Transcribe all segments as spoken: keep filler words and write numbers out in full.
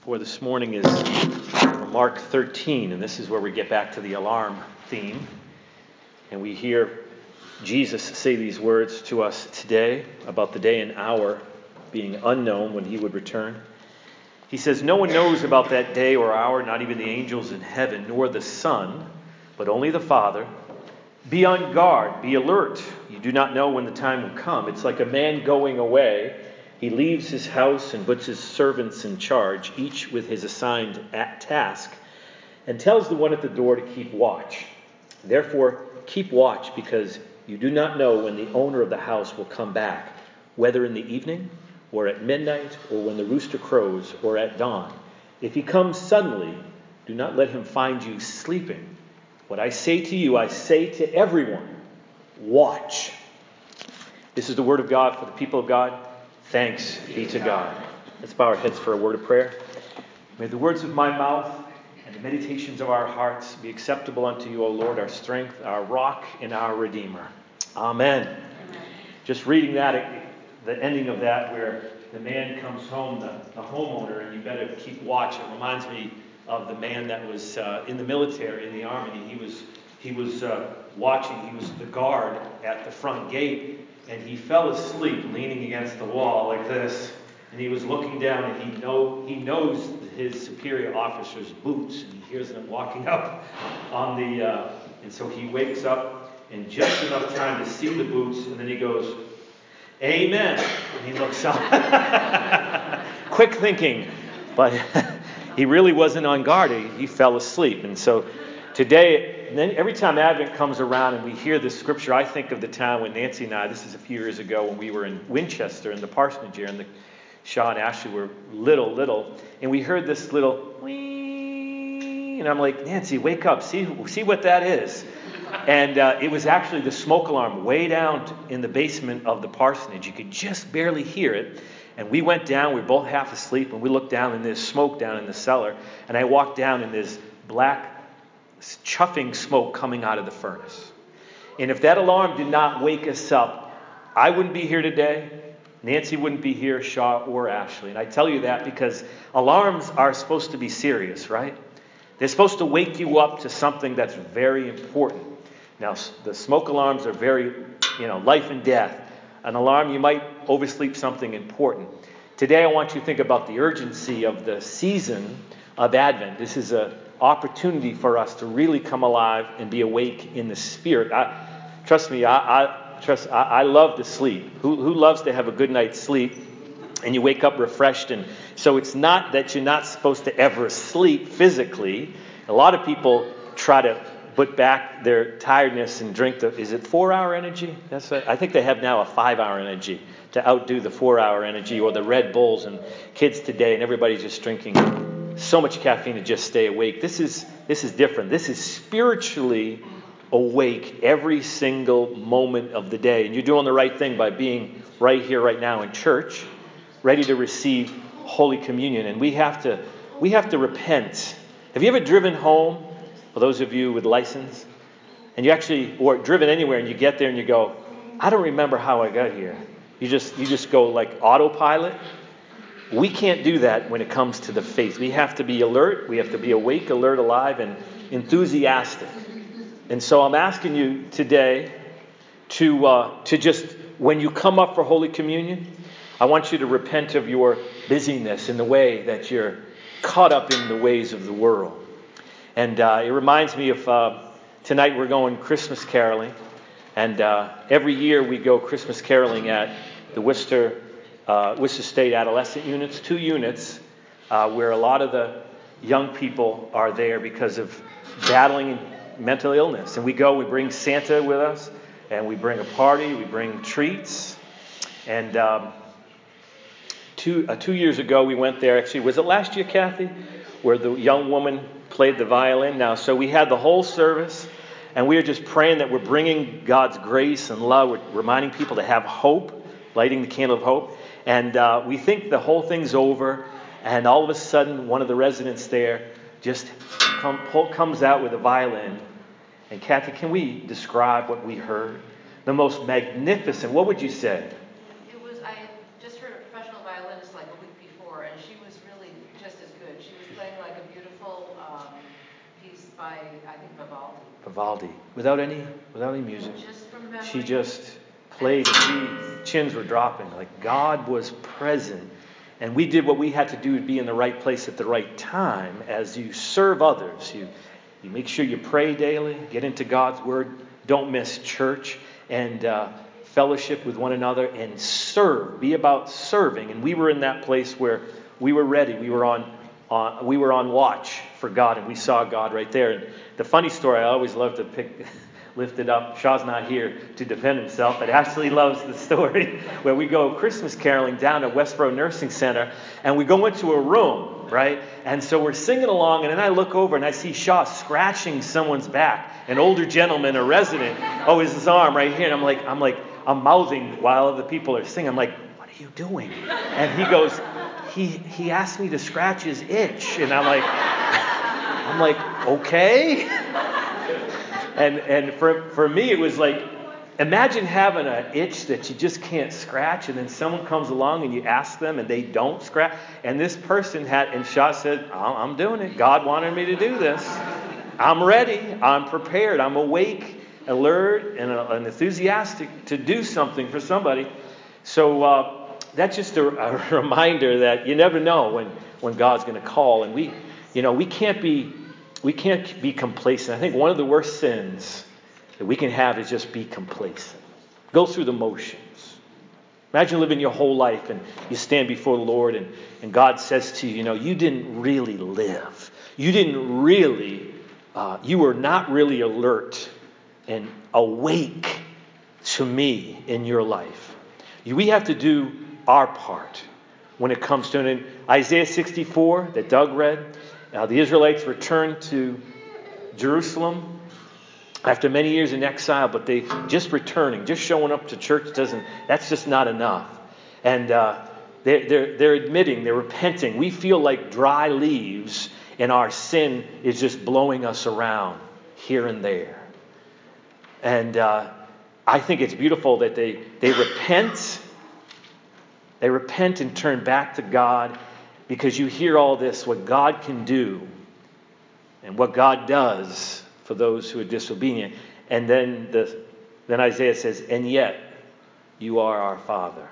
for this morning is from Mark thirteen, and this is where we get back to the alarm theme. And we hear Jesus say these words to us today about the day and hour being unknown when he would return. He says, "No one knows about that day or hour, not even the angels in heaven, nor the Son, but only the Father. Be on guard, be alert. You do not know when the time will come. It's like a man going away. He leaves his house and puts his servants in charge, each with his assigned task, and tells the one at the door to keep watch. Therefore, keep watch, because you do not know when the owner of the house will come back, whether in the evening, or at midnight, or when the rooster crows, or at dawn. If he comes suddenly, do not let him find you sleeping. What I say to you, I say to everyone, watch." This is the word of God for the people of God. Thanks be to God. Let's bow our heads for a word of prayer. May the words of my mouth and the meditations of our hearts be acceptable unto you, O Lord, our strength, our rock, and our Redeemer. Amen. Amen. Just reading that, the ending of that, where the man comes home, the, the homeowner, and you better keep watch. It reminds me of the man that was uh, in the military, in the army. He was he was uh, watching. He was the guard at the front gate. And he fell asleep leaning against the wall like this. And he was looking down, and he know he knows his superior officer's boots. And he hears them walking up on the... Uh, and so he wakes up in just enough time to see the boots. And then he goes, "Amen." And he looks up. Quick thinking. But he really wasn't on guard. He, he fell asleep. And so today... And then every time Advent comes around and we hear this scripture, I think of the time when Nancy and I, this is a few years ago, when we were in Winchester in the parsonage here, and the, Shaw and Ashley were little, little, and we heard this little wee, and I'm like, "Nancy, wake up, see see what that is." And uh, it was actually the smoke alarm way down in the basement of the parsonage. You could just barely hear it. And we went down, we were both half asleep, and we looked down, and there's smoke down in the cellar. And I walked down, and there's black chuffing smoke coming out of the furnace. And if that alarm did not wake us up, I wouldn't be here today. Nancy wouldn't be here, Shaw or Ashley. And I tell you that because alarms are supposed to be serious, right? They're supposed to wake you up to something that's very important. Now, the smoke alarms are very, you know, life and death. An alarm, you might oversleep something important. Today, I want you to think about the urgency of the season of Advent. This is a opportunity for us to really come alive and be awake in the Spirit. I, trust me, I, I trust. I, I love to sleep. Who, who loves to have a good night's sleep and you wake up refreshed? And so it's not that you're not supposed to ever sleep physically. A lot of people try to put back their tiredness and drink the. Is it four-hour energy? That's a, I think they have now a five-hour energy to outdo the four-hour energy, or the Red Bulls, and kids today, and everybody's just drinking so much caffeine to just stay awake. This is this is different. This is spiritually awake every single moment of the day. And you're doing the right thing by being right here, right now in church, ready to receive Holy Communion. And we have to we have to repent. Have you ever driven home, for those of you with license, and you actually, or driven anywhere, and you get there and you go, "I don't remember how I got here." You just you just go like autopilot. We can't do that when it comes to the faith. We have to be alert. We have to be awake, alert, alive, and enthusiastic. And so I'm asking you today to uh, to just, when you come up for Holy Communion, I want you to repent of your busyness in the way that you're caught up in the ways of the world. And uh, it reminds me of uh, tonight we're going Christmas caroling. And uh, every year we go Christmas caroling at the Worcester Uh, Worcester State Adolescent Units, two units uh, where a lot of the young people are there because of battling mental illness. And we go, we bring Santa with us, and we bring a party, we bring treats. And um, two uh, two years ago we went there, actually, was it last year, Kathy, where the young woman played the violin? Now, so we had the whole service, and we were just praying that we're bringing God's grace and love. We're reminding people to have hope, lighting the candle of hope. And uh, we think the whole thing's over, and all of a sudden, one of the residents there just come, pull, comes out with a violin. And Kathy, can we describe what we heard? The most magnificent. What would you say? It was. I just heard a professional violinist like a week before, and she was really just as good. by, I think, Vivaldi. Vivaldi. Without any, without any music. Just from memory. She just played and we, chins were dropping. Like God was present. And we did what we had to do to be in the right place at the right time. As you serve others, you, you make sure you pray daily, get into God's Word, don't miss church, and uh, fellowship with one another, and serve. Be about serving. And we were in that place where we were ready. We were on, on we were on watch for God, and we saw God right there. And the funny story, I always love to pick, lift it up. Shaw's not here to defend himself, but Ashley loves the story where we go Christmas caroling down at Westboro Nursing Center, and we go into a room, right? And so we're singing along, and then I look over and I see Shaw scratching someone's back, an older gentleman, a resident. Oh, it's his arm right here, and I'm like, I'm like, I'm mouthing while other people are singing. I'm like, what are you doing? And he goes, he he asked me to scratch his itch, and I'm like, I'm like, okay. And and for for me, it was like, imagine having an itch that you just can't scratch, and then someone comes along and you ask them and they don't scratch. And this person had, and Shaw said, I'm doing it. God wanted me to do this. I'm ready. I'm prepared. I'm awake, alert, and, uh, and enthusiastic to do something for somebody. So uh, that's just a, a reminder that you never know when, when God's going to call. And we, you know, we can't be we can't be complacent. I think one of the worst sins that we can have is just be complacent. Go through the motions. Imagine living your whole life and you stand before the Lord and, and God says to you, you know, you didn't really live. You didn't really, uh, you were not really alert and awake to me in your life. We have to do our part when it comes to it. In Isaiah sixty-four that Doug read, uh, the Israelites returned to Jerusalem after many years in exile, but they just returning, just showing up to church doesn't, that's just not enough. And uh, they're, they're, they're admitting, they're repenting. We feel like dry leaves and our sin is just blowing us around here and there. And uh, I think it's beautiful that they, they repent. They repent and turn back to God, because you hear all this, what God can do and what God does for those who are disobedient. And then the then Isaiah says, and yet you are our Father.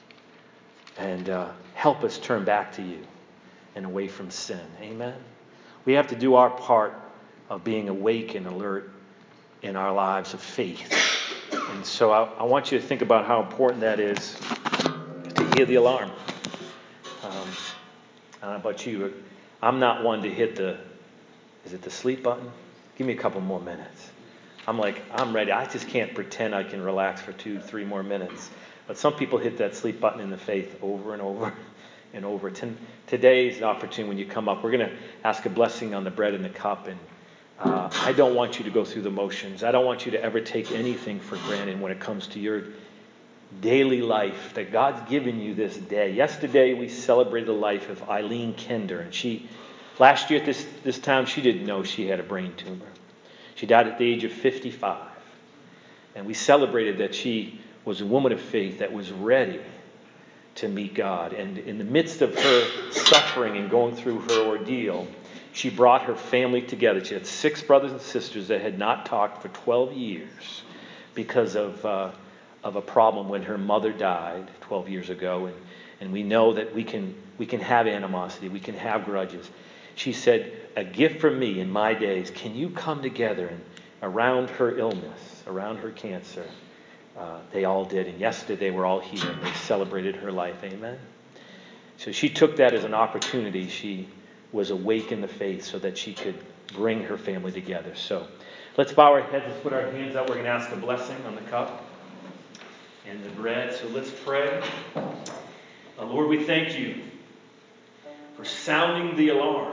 And uh, help us turn back to you and away from sin. Amen? We have to do our part of being awake and alert in our lives of faith. And so I, I want you to think about how important that is to hear the alarm. Um, I don't know about you. I'm not one to hit the, is it the sleep button? Give me a couple more minutes. I'm like, I'm ready. I just can't pretend I can relax for two, three more minutes. But some people hit that sleep button in the faith over and over and over. Today is an opportunity when you come up. We're going to ask a blessing on the bread and the cup. And uh, I don't want you to go through the motions. I don't want you to ever take anything for granted when it comes to your daily life that God's given you this day. Yesterday we celebrated the life of Eileen Kender, and she, last year at this this time, she didn't know she had a brain tumor. She died at the age of fifty-five, and we celebrated that she was a woman of faith that was ready to meet God. And in the midst of her suffering and going through her ordeal, she brought her family together. She had six brothers and sisters that had not talked for twelve years because of uh, of a problem when her mother died twelve years ago. And, and we know that we can we can have animosity, we can have grudges. She said, a gift from me in my days, can you come together? And around her illness, around her cancer, uh, they all did. And yesterday they were all here and they celebrated her life. Amen? So she took that as an opportunity. She was awake in the faith so that she could bring her family together. So let's bow our heads, let's put our hands out. We're going to ask a blessing on the cup and the bread. So let's pray. Uh, Lord, we thank you for sounding the alarm.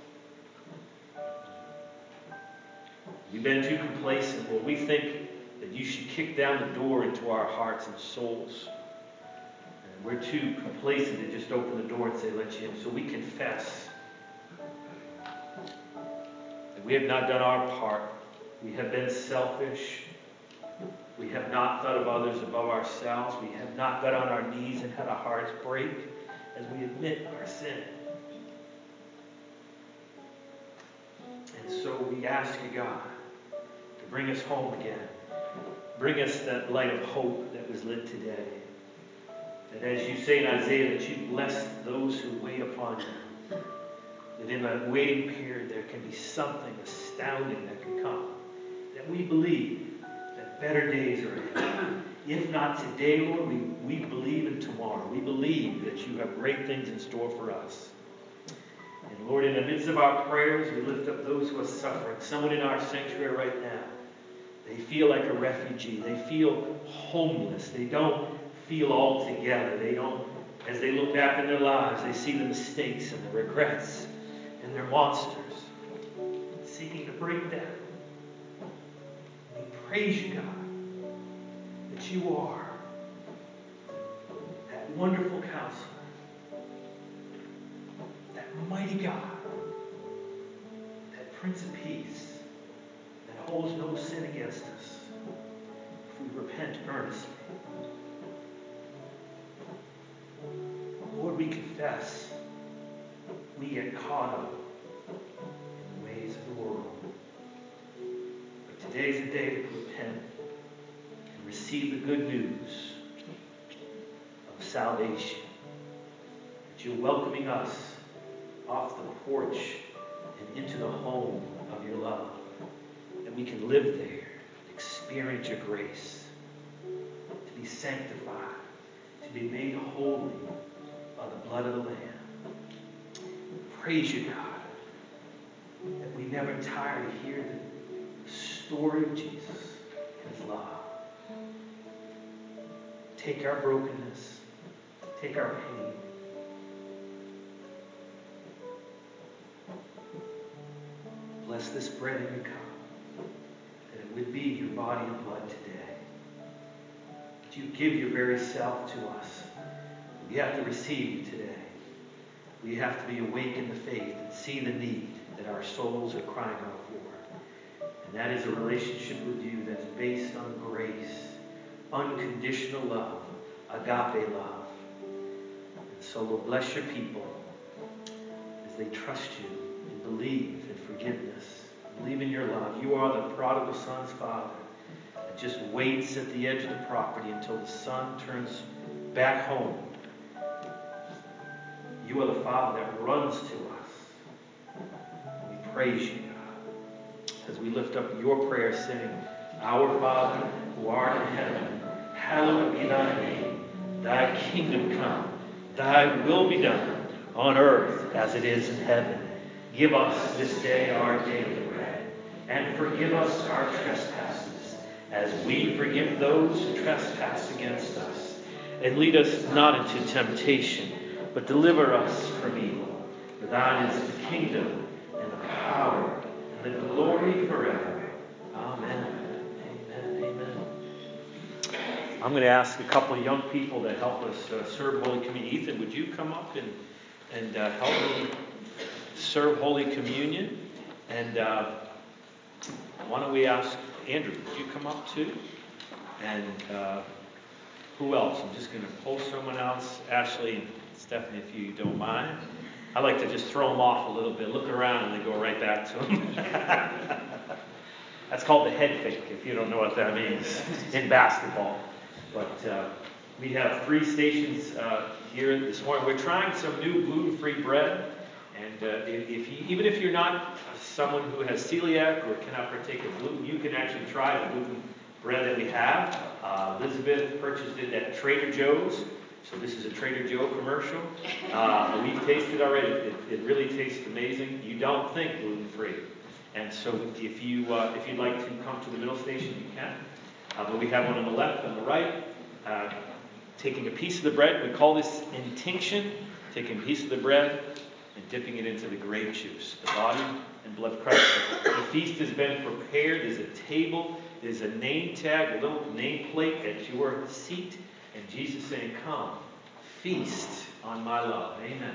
We've been too complacent, Lord. We think that you should kick down the door into our hearts and souls. And we're too complacent to just open the door and say, let you in. So we confess that we have not done our part. We have been selfish. We have not thought of others above ourselves. We have not got on our knees and had our hearts break as we admit our sin. And so we ask ask you, God, to bring us home again. Bring us that light of hope that was lit today. That as you say in Isaiah, that you bless those who wait upon you. That in that waiting period there can be something astounding that can come. That we believe that better days are ahead. If not today, Lord, we, we believe in tomorrow. We believe that you have great things in store for us. And Lord, in the midst of our prayers, we lift up those who are suffering. Someone in our sanctuary right now, they feel like a refugee. They feel homeless. They don't feel all together. They don't, as they look back in their lives, they see the mistakes and the regrets and their monsters seeking to break down. We praise you, God, that you are that wonderful counselor, that mighty God, that Prince of Peace, that holds no sin against us if we repent earnestly. Lord, we confess we get caught up in the ways of the world. But today's the day to repent and receive the good news of salvation. That you're welcoming us off the porch and into the home of your love. That we can live there, experience your grace, to be sanctified, to be made holy by the blood of the Lamb. Praise you, God, that we never tire to hear the story of Jesus and his love. Take our brokenness, take our pain. Bless this bread and your cup, that it would be your body and blood today. That you give your very self to us. We have to receive you today. We have to be awake in the faith and see the need that our souls are crying out for. And that is a relationship with you that's based on grace, unconditional love, agape love. And so we'll bless your people as they trust you and believe in forgiveness, believe in your love. You are the prodigal son's father that just waits at the edge of the property until the son turns back home. You are the Father that runs to us. And we praise you, God, as we lift up your prayer saying, Our Father, who art in heaven, hallowed be thy name. Thy kingdom come. Thy will be done on earth as it is in heaven. Give us this day our daily bread, and forgive us our trespasses, as we forgive those who trespass against us. And lead us not into temptation, but deliver us from evil. For thine is the kingdom, and the power, and the glory forever. Amen. Amen. Amen. I'm going to ask a couple of young people to help us uh, serve Holy Communion. Ethan, would you come up and, and uh, help me serve Holy Communion? And uh, why don't we ask Andrew, would you come up too? And uh, who else? I'm just going to pull someone else. Ashley and Stephanie, if you don't mind. I like to just throw them off a little bit, look around, and they go right back to them. That's called the head fake, if you don't know what that means in basketball. But uh, we have three stations uh, here this morning. We're trying some new gluten-free bread. And uh, if, if you, even if you're not someone who has celiac or cannot partake of gluten, you can actually try the gluten bread that we have. Uh, Elizabeth purchased it at Trader Joe's. So this is a Trader Joe commercial. Uh, we've tasted already. It, it really tastes amazing. You don't think gluten-free. And so if, you, uh, if you'd like to come to the middle station, you can. Uh, but we have one on the left, on the right. Uh, taking a piece of the bread, we call this intinction. Taking a piece of the bread and dipping it into the grape juice, the body and blood of Christ. The feast has been prepared. There's a table. There's a name tag, a little name plate at your seat. And Jesus saying, come, feast on my love. Amen.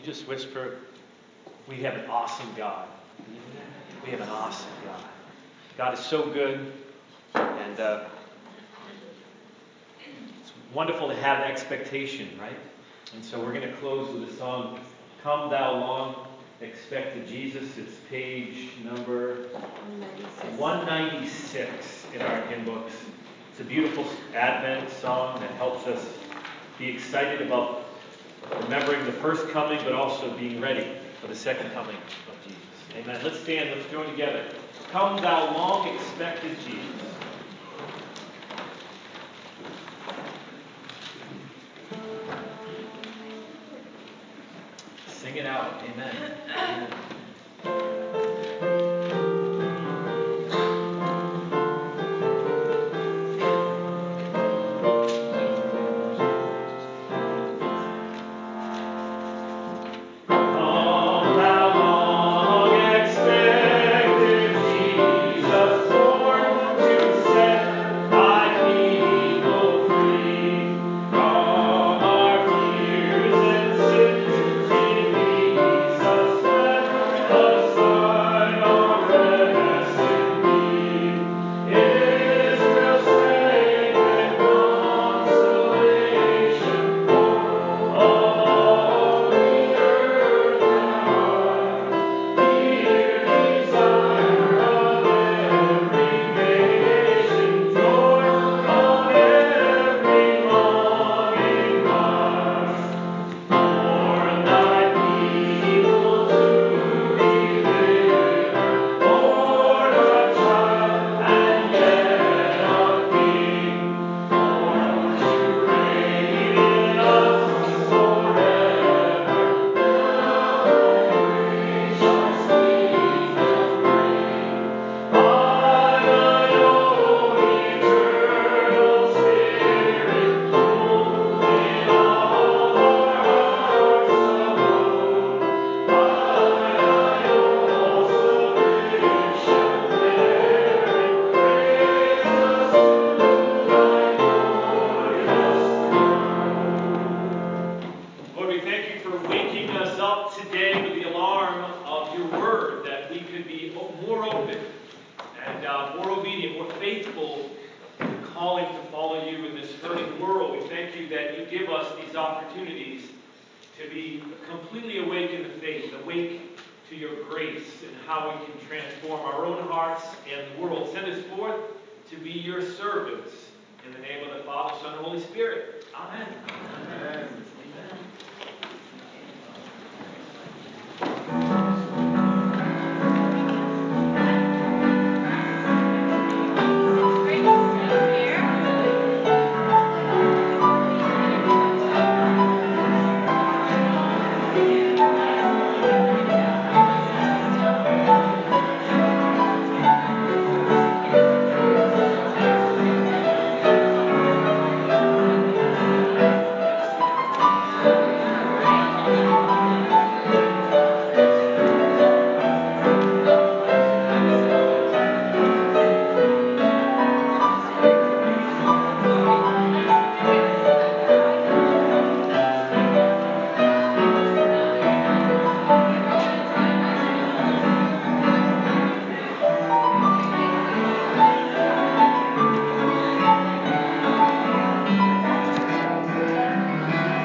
just whisper, we have an awesome God. We have an awesome God. God is so good, and uh, it's wonderful to have expectation, right? And so we're going to close with the song, Come Thou Long Expected Jesus. It's page number one ninety-six in our hymn books. It's a beautiful Advent song that helps us be excited about remembering the first coming, but also being ready for the second coming of Jesus. Amen. Let's stand. Let's join together. Come thou long expected Jesus. Sing it out. Amen. Amen. To be completely awake in the faith, awake to your grace and how we can transform our own hearts and the world. Send us forth to be your servants. In the name of the Father, Son, and Holy Spirit. Amen. Amen.